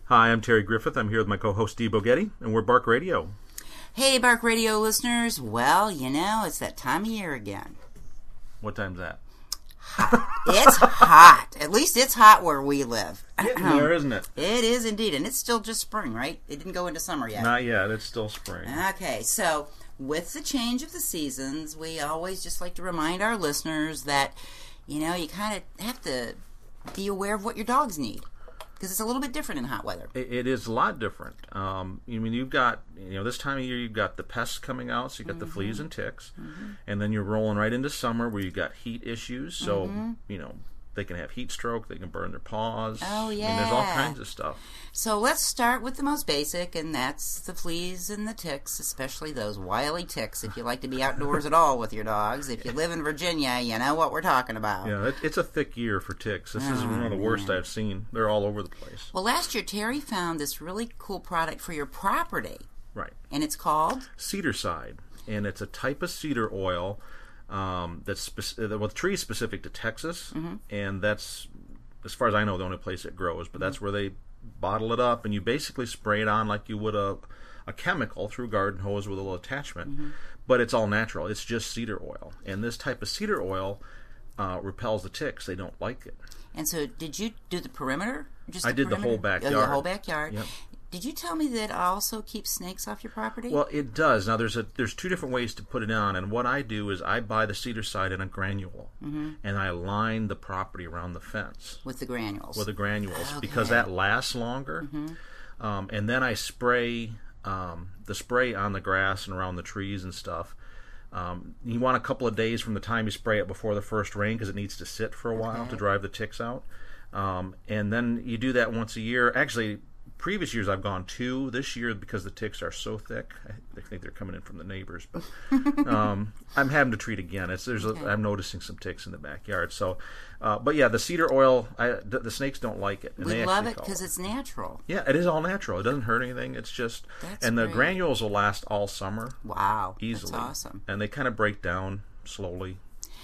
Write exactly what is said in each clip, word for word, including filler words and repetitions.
Hi, I'm Terry Griffith. I'm here with my co-host Dee Bogetti, and we're Bark Radio. Hey, Bark Radio listeners. Well, you know, it's that time of year again. What time's that? Hot. It's hot. At least it's hot where we live. Getting there, isn't it? It is indeed, and it's still just spring, right? It didn't go into summer yet. Not yet. It's still spring. Okay, so with the change of the seasons, we always just like to remind our listeners that, you know, you kind of have to be aware of what your dogs need. Because it's a little bit different in hot weather. It, it is a lot different. Um, I mean, you've got, you know, this time of year you've got the pests coming out, so you've got mm-hmm. the fleas and ticks. Mm-hmm. And then you're rolling right into summer where you've got heat issues. So, mm-hmm. you know, they can have heat stroke, they can burn their paws. Oh, yeah. I mean, there's all kinds of stuff. So let's start with the most basic, and that's the fleas and the ticks, especially those wily ticks, if you like to be outdoors at all with your dogs. If you live in Virginia, you know what we're talking about. Yeah, it, it's a thick year for ticks. This oh, is one of the worst man. I've seen. They're all over the place. Well, last year, Terry found this really cool product for your property. Right. And it's called? Cedarside. And it's a type of cedar oil Um, that's spec- well, the tree is specific to Texas, mm-hmm. and that's, as far as I know, the only place it grows. But mm-hmm. that's where they bottle it up, and you basically spray it on like you would a a chemical through a garden hose with a little attachment. Mm-hmm. But it's all natural. It's just cedar oil, and this type of cedar oil uh, repels the ticks. They don't like it. And so, did you do the perimeter? Just I the did perimeter? the whole backyard. Oh, the whole backyard. Yep. Did you tell me that it also keeps snakes off your property? Well, it does. Now, there's a there's two different ways to put it on, and what I do is I buy the Cedarside in a granule, mm-hmm. and I line the property around the fence. With the granules? With the granules, okay. because that lasts longer. Mm-hmm. Um, and then I spray um, the spray on the grass and around the trees and stuff. Um, you want a couple of days from the time you spray it before the first rain, because it needs to sit for a while okay. to drive the ticks out. Um, and then you do that once a year. Actually, previous years I've gone two. This year, because the ticks are so thick, I think they're coming in from the neighbors. But um, I'm having to treat again. It's there's okay. a, I'm noticing some ticks in the backyard. So, uh, but yeah, the cedar oil, I, the, the snakes don't like it. And we they love it because it's natural. Yeah, it is all natural. It doesn't hurt anything. It's just That's and the great. granules will last all summer. Wow, easily. That's awesome. And they kind of break down slowly.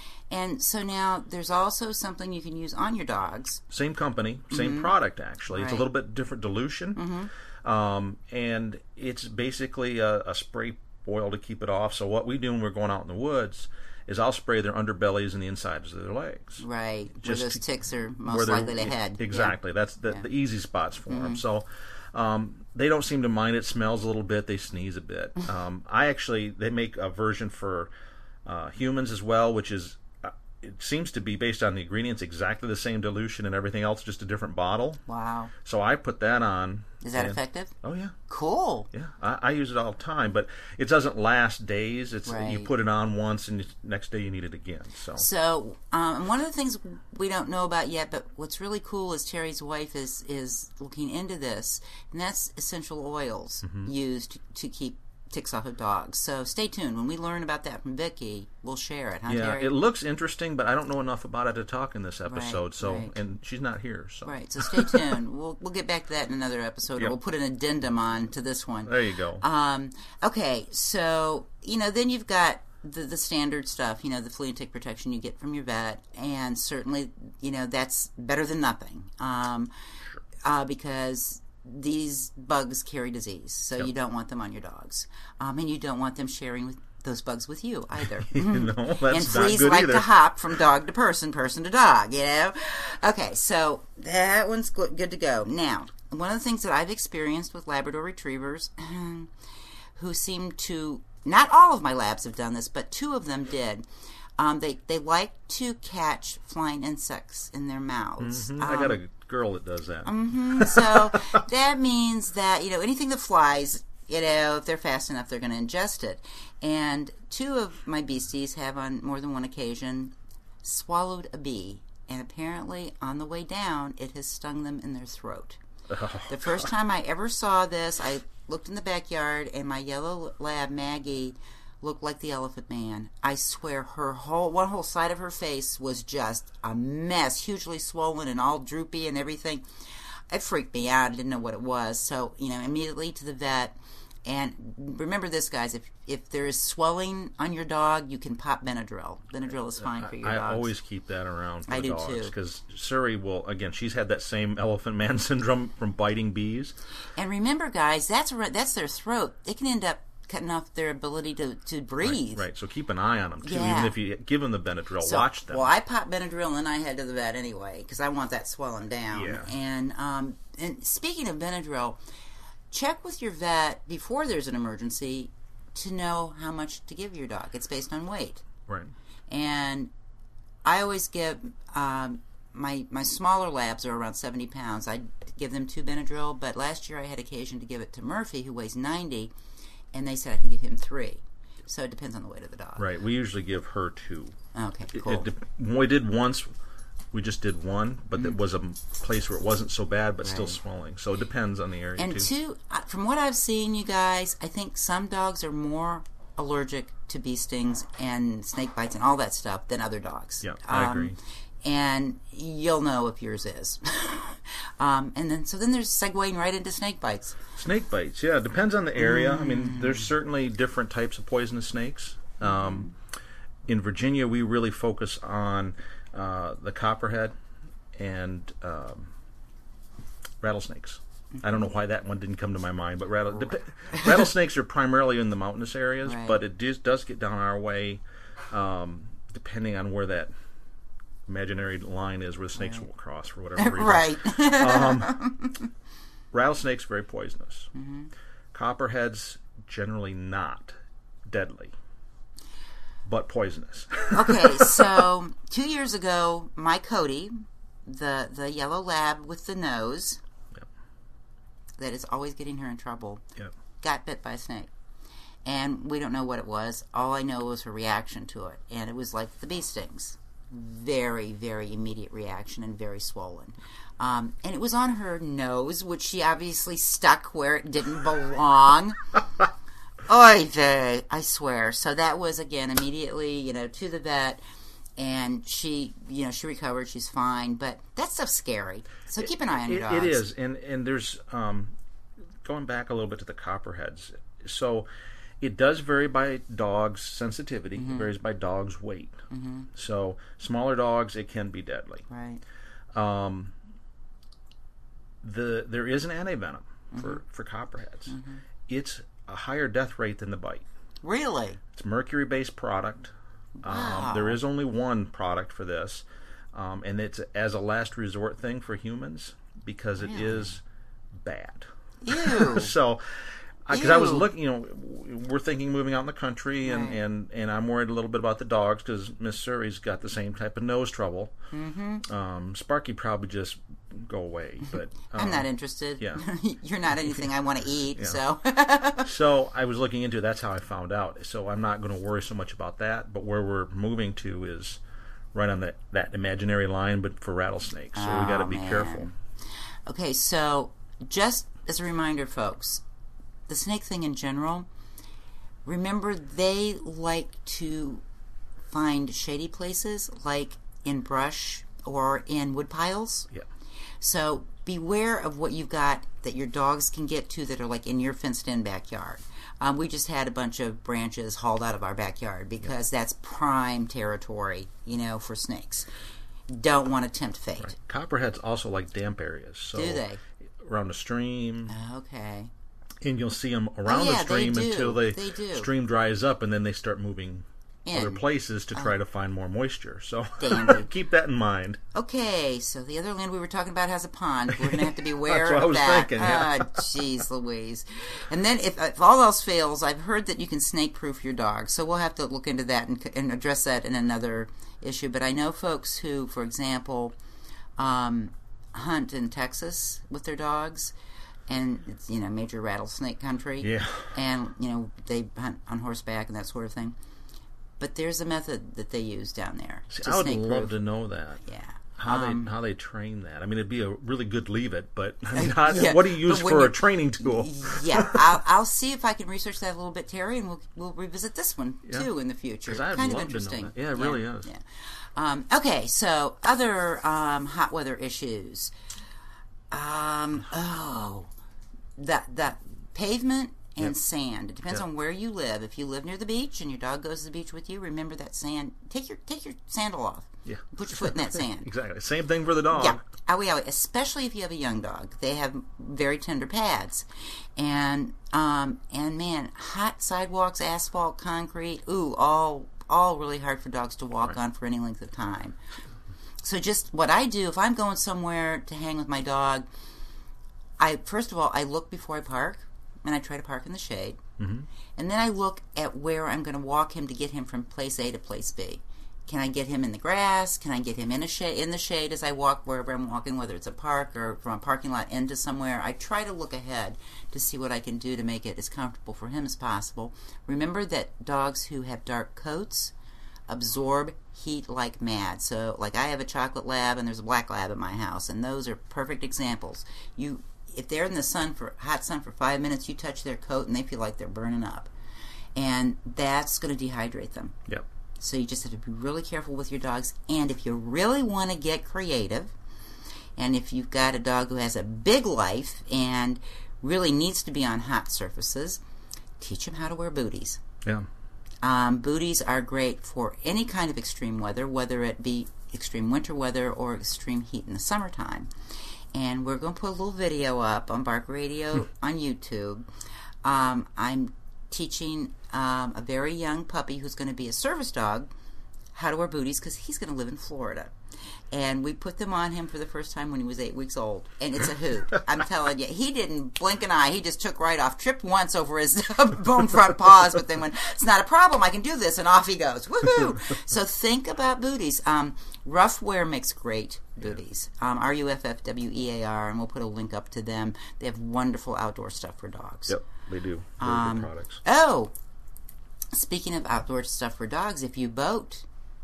And so now there's also something you can use on your dogs. Same company, same mm-hmm. product, actually. It's right. a little bit different dilution. Mm-hmm. Um, and it's basically a, a spray oil to keep it off. So what we do when we're going out in the woods is I'll spray their underbellies and the insides of their legs. Right, Just where those ticks are most where likely to head. Exactly. Yeah. That's the, yeah. the easy spots for mm-hmm. them. So um, they don't seem to mind it. Smells a little bit. They sneeze a bit. um, I actually, they make a version for uh, humans as well, which is it seems to be based on the ingredients exactly the same dilution and everything else, just a different bottle. Wow. So I put that on. Is that and, effective? Oh, yeah. Cool. Yeah, I, I use it all the time, but it doesn't last days. It's right. You put it on once, and next day you need it again. So, so um, one of the things we don't know about yet, but what's really cool is Terry's wife is, is looking into this, and that's essential oils mm-hmm. used to, to keep ticks off of dogs. So stay tuned. When we learn about that from Vicki, we'll share it. Huh, yeah, Terry? It looks interesting, but I don't know enough about it to talk in this episode. Right, so, right. and she's not here. So, right. So stay tuned. we'll we'll get back to that in another episode. Yep. Or we'll put an addendum on to this one. There you go. Um. Okay. So you know, then you've got the the standard stuff. You know, the flea and tick protection you get from your vet, and certainly, you know, that's better than nothing. Um, sure. uh, because these bugs carry disease, so yep. you don't want them on your dogs, um, and you don't want them sharing with those bugs with you either. no, that's and not fleas good like either. to hop from dog to person, person to dog. You know. Okay, so that one's good to go. Now, one of the things that I've experienced with Labrador Retrievers, who seem to, not all of my labs have done this, but two of them did. Um, they they like to catch flying insects in their mouths. Mm-hmm. Um, I got a girl that does that. Mm-hmm. So that means that, you know, anything that flies, you know, if they're fast enough, they're going to ingest it. And two of my beasties have on more than one occasion swallowed a bee. And apparently on the way down, it has stung them in their throat. Oh, the first time I ever saw this, I looked in the backyard and my yellow lab, Maggie, looked like the Elephant Man. I swear her whole, one whole side of her face was just a mess, hugely swollen and all droopy and everything. It freaked me out. I didn't know what it was. So, you know, immediately to the vet. And remember this, guys, if if there is swelling on your dog, you can pop Benadryl. Benadryl is fine for your I dogs. always keep that around for I the do, dogs. too. Because Surrey will, again, she's had that same elephant man syndrome from biting bees. And remember, guys, that's right, that's their throat. They can end up cutting off their ability to, to breathe. Right, right, so keep an eye on them, too. Yeah. Even if you give them the Benadryl, So, watch them. Well, I pop Benadryl and then I head to the vet anyway because I want that swelling down. Yeah. And um, and speaking of Benadryl, check with your vet before there's an emergency to know how much to give your dog. It's based on weight. Right. And I always give um, my my smaller labs are around seventy pounds. I give them two Benadryl, but last year I had occasion to give it to Murphy, who weighs ninety, and they said I could give him three. So it depends on the weight of the dog. Right, we usually give her two. Okay, It- cool. it de- we did once, we just did one, but it was a place where it wasn't so bad, but still Right. swelling. So it depends on the area, And too. two, uh, from what I've seen, you guys, I think some dogs are more allergic to bee stings and snake bites and all that stuff than other dogs. Yeah, I Um, agree. And you'll know if yours is. um, and then, so then there's segueing right into snake bites. Snake bites, yeah, it depends on the area. I mean, Mm. there's certainly different types of poisonous snakes. Um, in Virginia, we really focus on uh, the copperhead and um, rattlesnakes. I don't know why that one didn't come to my mind, but rattle, dep- rattlesnakes are primarily in the mountainous areas, Right. but it does, does get down our way, um, depending on where that imaginary line is, where the snakes Right. will cross for whatever reason. Right. Um, rattlesnakes very poisonous. Mm-hmm. Copperheads generally not deadly, but poisonous. Okay, so two years ago, my Cody, the the yellow lab with the nose, Yep. that is always getting her in trouble, Yep. got bit by a snake. And we don't know what it was. All I know was her reaction to it. And it was like the bee stings. Very, very immediate reaction and very swollen. Um, and it was on her nose, which she obviously stuck where it didn't belong. Oy vey, I swear. So that was, again, immediately, you know, to the vet. And she, you know, she recovered. She's fine. But that stuff's scary. So keep an eye on your It, dogs. it is, and and there's um, going back a little bit to the copperheads. So it does vary by dog's sensitivity. Mm-hmm. It varies by dog's weight. Mm-hmm. So smaller dogs, it can be deadly. Right. Um, the there is an antivenom Mm-hmm. for for copperheads. It's a higher death rate than the bite. Really? It's a mercury-based product. Wow. Um, there is only one product for this, um, and it's as a last resort thing for humans because it Really? is bad. Ew. So, because I was Ew. looking, you know, we're thinking moving out in the country, and, Right. and, and I'm worried a little bit about the dogs because Miss Surrey's got the same type of nose trouble. Mm-hmm. Um, Sparky probably just go away, but um, I'm not interested. yeah. You're not anything I want to eat, Yeah. so. So I was looking into it. That's how I found out. So I'm not going to worry so much about that. But where we're moving to is right on that, that imaginary line, but for rattlesnakes. So we got to Oh, be man. careful. Okay, so just as a reminder, folks, the snake thing in general, remember they like to find shady places, like in brush or in wood piles. Yeah. So beware of what you've got that your dogs can get to that are like in your fenced-in backyard. Um, we just had a bunch of branches hauled out of our backyard because that's prime territory, you know, for snakes. Don't want to tempt fate. Right. Copperheads also like damp areas. So Do they? around the stream, Okay. and you'll see them around Oh, yeah, the they stream do. until the They do. stream dries up, and then they start moving In. other places to try to find more moisture. So Dandy. keep that in mind. Okay, so the other land we were talking about has a pond. We're going to have to be aware That's what of I was that. thinking, yeah. Ah, jeez Louise. And then if, if all else fails, I've heard that you can snake-proof your dog. So we'll have to look into that and, and address that in another issue. But I know folks who, for example, um, hunt in Texas with their dogs. And it's, you know, major rattlesnake country. Yeah. And, you know, they hunt on horseback and that sort of thing. But there's a method that they use down there. See, to I would snake-proof. love to know that. Yeah. How Um, they how they train that? I mean, it'd be a really good leave it, but I mean, how, Yeah, what do you use but when for a you- training tool? Yeah, I'll, I'll see if I can research that a little bit, Terry, and we'll we'll revisit this one Yeah. too in the future. 'Cause I'd kind love of to know interesting. that. Yeah, it really is. Yeah. Um, okay, so other um, hot weather issues. Um, oh, that that pavement and yep. sand. It depends yep. on where you live. If you live near the beach and your dog goes to the beach with you, remember that sand. Take your take your sandal off. Yeah. Put your foot in that sand. Exactly. Same thing for the dog. Yeah. Owie, owie. Especially if you have a young dog. They have very tender pads. And, um, and man, hot sidewalks, asphalt, concrete, ooh, all all really hard for dogs to walk right. on for any length of time. So just what I do, if I'm going somewhere to hang with my dog, I first of all, I look before I park, and I try to park in the shade. Mm-hmm. And then I look at where I'm going to walk him to get him from place A to place B. Can I get him in the grass? Can I get him in a shade, in the shade as I walk wherever I'm walking, whether it's a park or from a parking lot into somewhere? I try to look ahead to see what I can do to make it as comfortable for him as possible. Remember that dogs who have dark coats absorb heat like mad. So, like I have a chocolate lab and there's a black lab in my house, and those are perfect examples. You, if they're in the sun for hot sun for five minutes, you touch their coat and they feel like they're burning up, and that's going to dehydrate them. Yep. So you just have to be really careful with your dogs. And if you really want to get creative, and if you've got a dog who has a big life and really needs to be on hot surfaces, teach them how to wear booties. Yeah. Um, booties are great for any kind of extreme weather, whether it be extreme winter weather or extreme heat in the summertime. And we're going to put a little video up on Bark Radio on YouTube. Um, I'm teaching um, a very young puppy who's going to be a service dog how to wear booties because he's going to live in Florida. And we put them on him for the first time when he was eight weeks old. And it's a hoot. I'm telling you, he didn't blink an eye. He just took right off. Tripped once over his bone front paws, but then went, it's not a problem. I can do this. And off he goes. Woohoo! So think about booties. Um, Rough Wear makes great booties. Um, R U F F W E A R, and we'll put a link up to them. They have wonderful outdoor stuff for dogs. Yep, they do. Very um, good products. Oh, speaking of outdoor stuff for dogs, if you boat,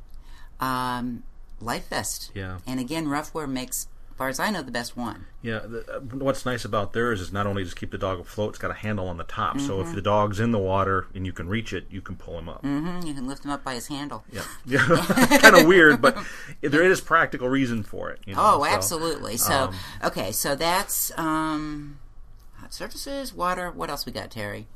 um, Life Vest. Yeah. And again, Rough Wear makes, as far as I know, the best one. Yeah. The, uh, what's nice about theirs is not only just keep the dog afloat, it's got a handle on the top. Mm-hmm. So if the dog's in the water and you can reach it, you can pull him up. Mm-hmm. You can lift him up by his handle. Yeah. Yeah. Kind of weird, but there is practical reason for it. You know? Oh, so, absolutely. So, um, okay, so that's um, hot surfaces, water. What else we got, Terry?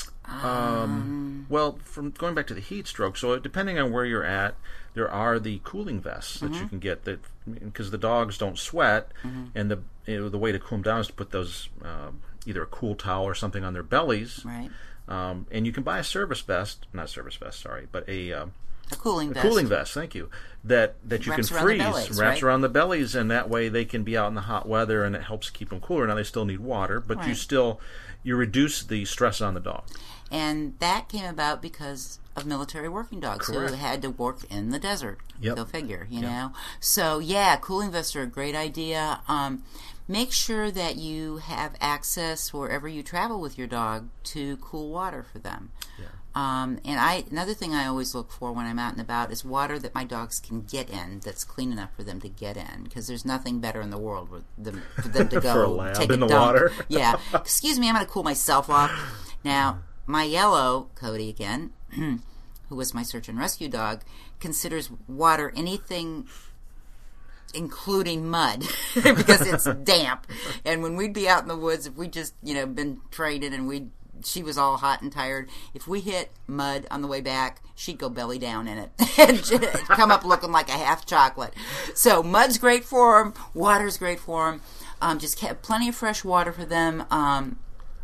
Um, well, from going back to the heat stroke, so depending on where you're at, there are the cooling vests that mm-hmm. you can get that because the dogs don't sweat, mm-hmm. and the you know, the way to cool them down is to put those uh, either a cool towel or something on their bellies, right? Um, and you can buy a service vest, not service vest, sorry, but a uh, a cooling a vest. cooling vest. Thank you. That that you wraps can around freeze, the bellies, wraps right? around the bellies, and that way they can be out in the hot weather, and it helps keep them cooler. Now they still need water, but right. you still you reduce the stress on the dog. And that came about because of military working dogs Correct. who had to work in the desert. Yep. Go figure, you yep. know? So, yeah, cooling vests are a great idea. Um, make sure that you have access wherever you travel with your dog to cool water for them. Yeah. Um, and I another thing I always look for when I'm out and about is water that my dogs can get in that's clean enough for them to get in, because there's nothing better in the world for them, for them to go for a lab take a in the dunk. water. Yeah. Excuse me, I'm going to cool myself off. Now, my yellow, Cody again, who was my search and rescue dog, considers water anything including mud because it's damp. And when we'd be out in the woods, if we just, you know, been traded and we she was all hot and tired, if we hit mud on the way back, she'd go belly down in it and come up looking like a half chocolate. So mud's great for them. Water's great for them. Um, just have plenty of fresh water for them. Um,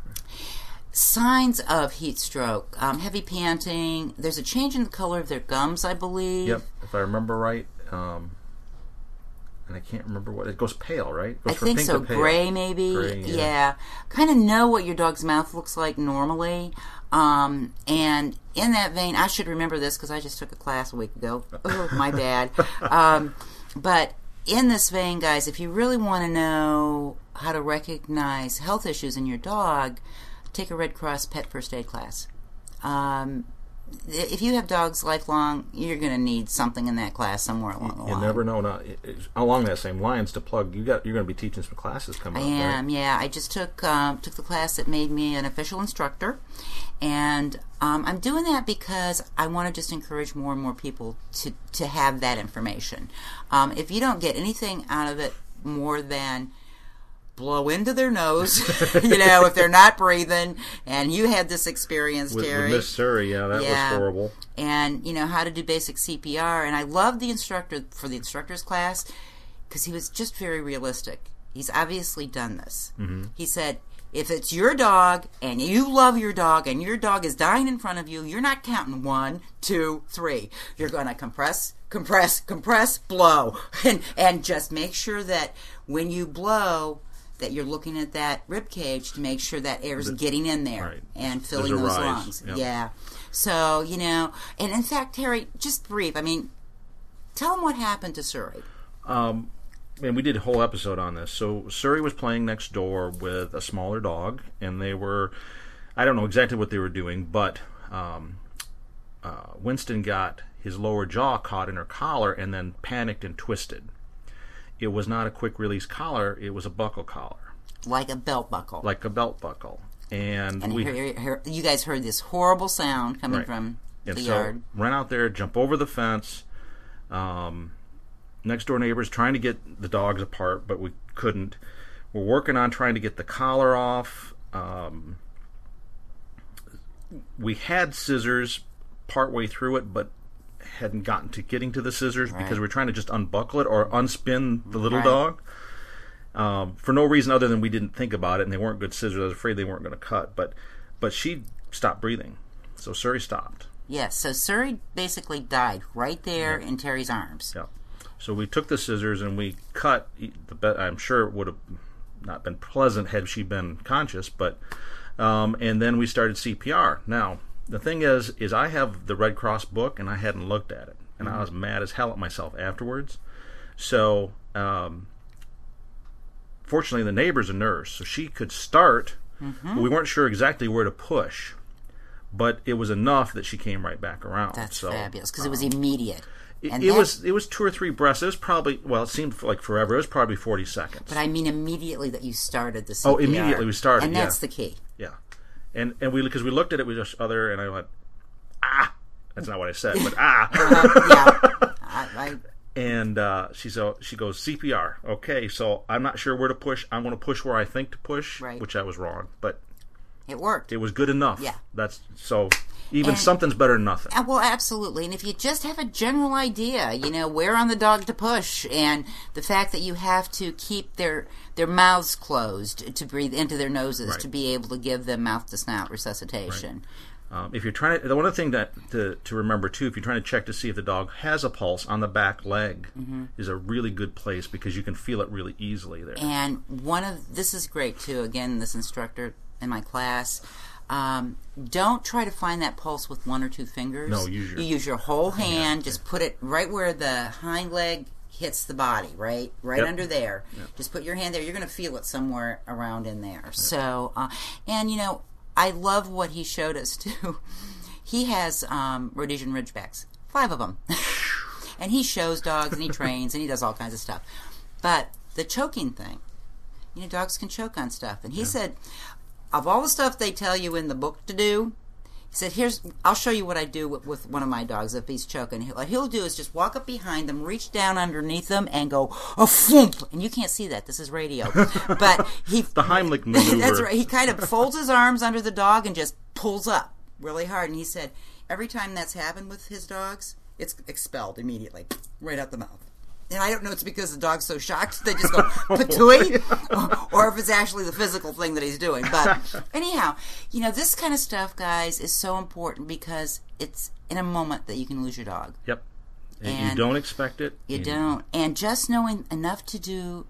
signs of heat stroke, um, heavy panting. There's a change in the color of their gums, I believe. Yep, if I remember right. Um, and I can't remember what it goes pale, right? It goes I from think pink so. to pale. Gray, maybe. Gray, yeah. yeah. Kind of know what your dog's mouth looks like normally. Um, and in that vein, I should remember this because I just took a class a week ago. Oh, my bad. Um, but in this vein, guys, if you really want to know how to recognize health issues in your dog, take a Red Cross Pet First Aid class. Um, if you have dogs lifelong, you're going to need something in that class somewhere along the you line. You never know. Not, it, it, along that same lines, to plug, you got you're going to be teaching some classes coming I up. I am, right? yeah. I just took um, took the class that made me an official instructor, and um, I'm doing that because I want to just encourage more and more people to to have that information. Um, if you don't get anything out of it more than blow into their nose, you know, if they're not breathing. And you had this experience, with, Terry. With Miss Surrey, yeah, that yeah. was horrible. And, you know, how to do basic C P R. And I loved the instructor for the instructor's class because he was just very realistic. He's obviously done this. Mm-hmm. He said, if it's your dog and you love your dog and your dog is dying in front of you, you're not counting one, two, three. You're going to compress, compress, compress, blow. And, and just make sure that when you blow, that you're looking at that rib cage to make sure that air is getting in there right. and filling those rise. lungs. Yep. Yeah. So, you know, and in fact, Terry, just brief. I mean, tell them what happened to Surrey. Um, and we did a whole episode on this. So Surrey was playing next door with a smaller dog, and they were, I don't know exactly what they were doing, but um, uh, Winston got his lower jaw caught in her collar and then panicked and twisted. It was not a quick release collar, it was a buckle collar. Like a belt buckle. Like a belt buckle. And, and we, hear, hear, you guys heard this horrible sound coming right. from and the so yard. Ran out there, jump over the fence. Um, next door neighbors trying to get the dogs apart, but we couldn't. We're working on trying to get the collar off. Um, we had scissors partway through it, but hadn't gotten to getting to the scissors right. because we we're trying to just unbuckle it or unspin the little right. dog. Um, for no reason other than we didn't think about it, and they weren't good scissors. I was afraid they weren't going to cut. But but she stopped breathing, so Surrey stopped. Yes, so Surrey basically died right there yeah. in Terry's arms. Yeah. So we took the scissors and we cut. The be- I'm sure it would have not been pleasant had she been conscious, but um, and then we started C P R. Now the thing is, is I have the Red Cross book and I hadn't looked at it, and mm-hmm. I was mad as hell at myself afterwards. So. Um, Fortunately, the neighbor's a nurse, so she could start. Mm-hmm. We weren't sure exactly where to push, but it was enough that she came right back around. That's so, fabulous, because um, it was immediate. It, and it that, was it was two or three breaths. It was probably, well, it seemed like forever. It was probably forty seconds. But I mean immediately that you started the C P R. Oh, immediately we started, and yeah. that's the key. Yeah. And and we because we looked at it with each other, and I went, ah! That's not what I said, but ah! Uh, yeah. I... I And uh, she so she goes C P R. Okay, so I'm not sure where to push. I'm going to push where I think to push, right. which I was wrong, but it worked. It was good enough. Yeah. That's so. Even and, something's better than nothing. Well, absolutely. And if you just have a general idea, you know, where on the dog to push, and the fact that you have to keep their their mouths closed to breathe into their noses right. to be able to give them mouth to snout resuscitation. Right. Um, if you're trying to, the one other thing that to, to remember too, if you're trying to check to see if the dog has a pulse on the back leg, mm-hmm. is a really good place because you can feel it really easily there. And one of this is great too. Again, this instructor in my class, um, don't try to find that pulse with one or two fingers. No, use your you use your whole hand. Yeah. Just put it right where the hind leg hits the body, right, right yep. under there. Yep. Just put your hand there. You're going to feel it somewhere around in there. Yep. So, uh, and you know. I love what he showed us, too. He has um, Rhodesian Ridgebacks, five of them. And he shows dogs, and he trains, and he does all kinds of stuff. But the choking thing, you know, dogs can choke on stuff. And he yeah. said, of all the stuff they tell you in the book to do, he said, "Here's, I'll show you what I do with, with one of my dogs if he's choking. What he'll do is just walk up behind them, reach down underneath them, and go, a thump. And you can't see that. This is radio. But he... the Heimlich maneuver. That's right. He kind of folds his arms under the dog and just pulls up really hard. And he said, every time that's happened with his dogs, it's expelled immediately, right out the mouth. And I don't know if it's because the dog's so shocked they just go patooey, or if it's actually the physical thing that he's doing. But anyhow, you know, this kind of stuff, guys, is so important because it's in a moment that you can lose your dog. Yep. And you don't expect it. You and don't. And just knowing enough to do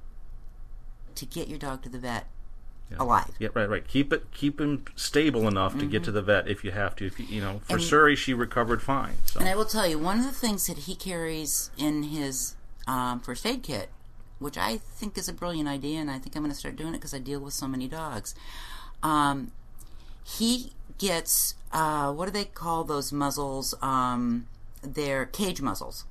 to get your dog to the vet yeah. alive. Yeah, right, right. Keep it, keep him stable enough mm-hmm. to get to the vet if you have to. If you, you know, for and, Surrey, she recovered fine. So. And I will tell you, one of the things that he carries in his Um, first aid kit, which I think is a brilliant idea, and I think I'm going to start doing it because I deal with so many dogs. Um, he gets, uh, what do they call those muzzles? Um, they're cage muzzles.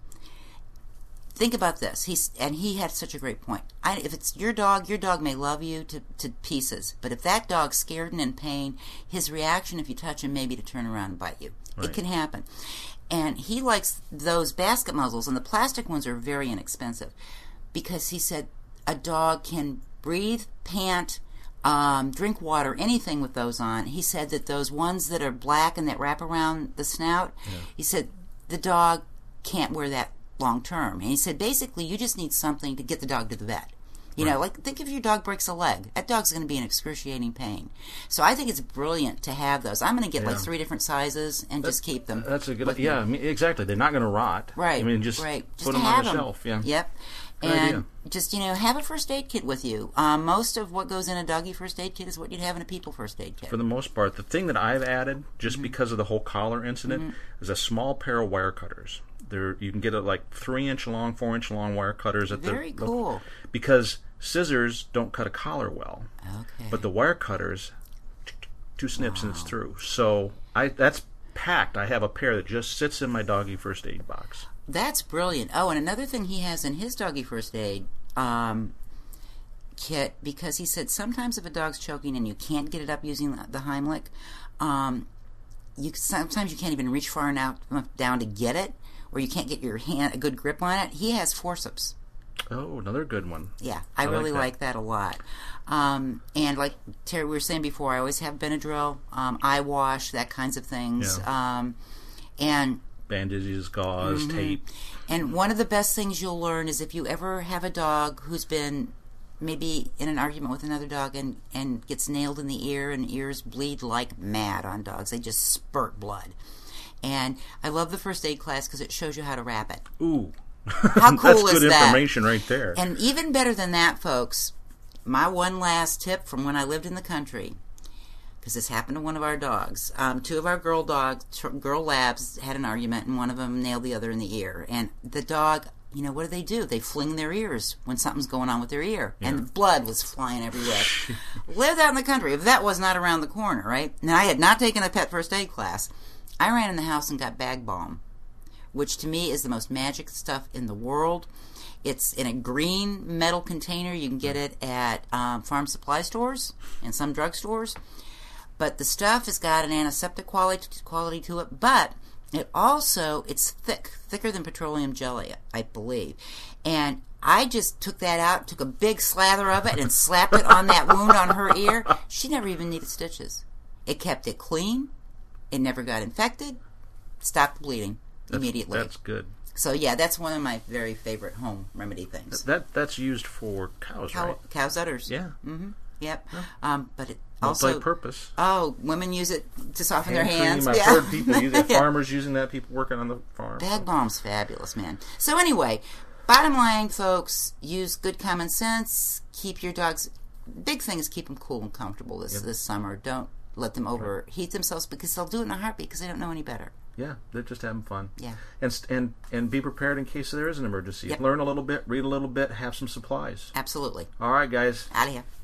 Think about this. He's and he had such a great point. I, if it's your dog, your dog may love you to, to pieces, but if that dog's scared and in pain, his reaction if you touch him may be to turn around and bite you. Right. It can happen. And he likes those basket muzzles, and the plastic ones are very inexpensive because he said a dog can breathe, pant, um, drink water, anything with those on. He said that those ones that are black and that wrap around the snout, yeah. he said the dog can't wear that long term. And he said basically you just need something to get the dog to the vet. You right. know, like think if your dog breaks a leg, that dog's going to be in excruciating pain. So I think it's brilliant to have those. I'm going to get yeah. like three different sizes and that's, just keep them. That's a good. Yeah, I mean, exactly. They're not going to rot. Right. I mean, just right. put just them on the them. shelf. Yeah. Yep. Good and idea. just, you know, have a first aid kit with you. Um, most of what goes in a doggy first aid kit is what you'd have in a people first aid kit. For the most part, the thing that I've added, just mm-hmm. because of the whole collar incident, mm-hmm. is a small pair of wire cutters. There, you can get it like three inch long, four inch long wire cutters at Very the cool. The, because scissors don't cut a collar well. Okay. But the wire cutters, two snips wow. and it's through. So I that's packed. I have a pair that just sits in my doggy first aid box. That's brilliant. Oh, and another thing he has in his doggy first aid um, kit, because he said sometimes if a dog's choking and you can't get it up using the Heimlich, um, you sometimes you can't even reach far enough down to get it, or you can't get your hand a good grip on it. He has forceps. Oh, another good one. Yeah, I, I really like that. like that a lot. Um, and like Terry, we were saying before, I always have Benadryl, um, eye wash, that kinds of things. Yeah. Um, and bandages, gauze, mm-hmm. tape. And one of the best things you'll learn is if you ever have a dog who's been maybe in an argument with another dog and, and gets nailed in the ear, and ears bleed like mad on dogs. They just spurt blood. And I love the first aid class because it shows you how to wrap it. Ooh. How cool That's is good that? information right there. And even better than that, folks, my one last tip from when I lived in the country, because this happened to one of our dogs. Um, two of our girl dogs, girl labs, had an argument, and one of them nailed the other in the ear. And the dog, you know, what do they do? They fling their ears when something's going on with their ear. Yeah. And the blood was flying everywhere. Lived out in the country. If that was not around the corner, right? Now, I had not taken a pet first aid class. I ran in the house and got bag balm, which to me is the most magic stuff in the world. It's in a green metal container. You can get it at um, farm supply stores and some drugstores. But the stuff has got an antiseptic quality quality to it, but it also, it's thick, thicker than petroleum jelly, I believe. And I just took that out, took a big slather of it, and slapped it on that wound on her ear. She never even needed stitches. It kept it clean. It never got infected. Stopped bleeding that's, immediately. That's good. So, yeah, that's one of my very favorite home remedy things. That That's used for cows, Cow, right? Cow's udders. Yeah. Mm-hmm. Yep. Yeah. Um, but it also... Multi-purpose. Oh, women use it to soften Hand their hands. Cream. I've yeah. heard people use it. Farmers using that. People working on the farm. Bag balm's fabulous, man. So anyway, bottom line, folks, use good common sense. Keep your dogs... Big thing is keep them cool and comfortable this, yep. this summer. Don't let them overheat themselves because they'll do it in a heartbeat because they don't know any better. Yeah, they're just having fun. Yeah. And and and be prepared in case there is an emergency. Yep. Learn a little bit, read a little bit, have some supplies. Absolutely. All right, guys. Out of here.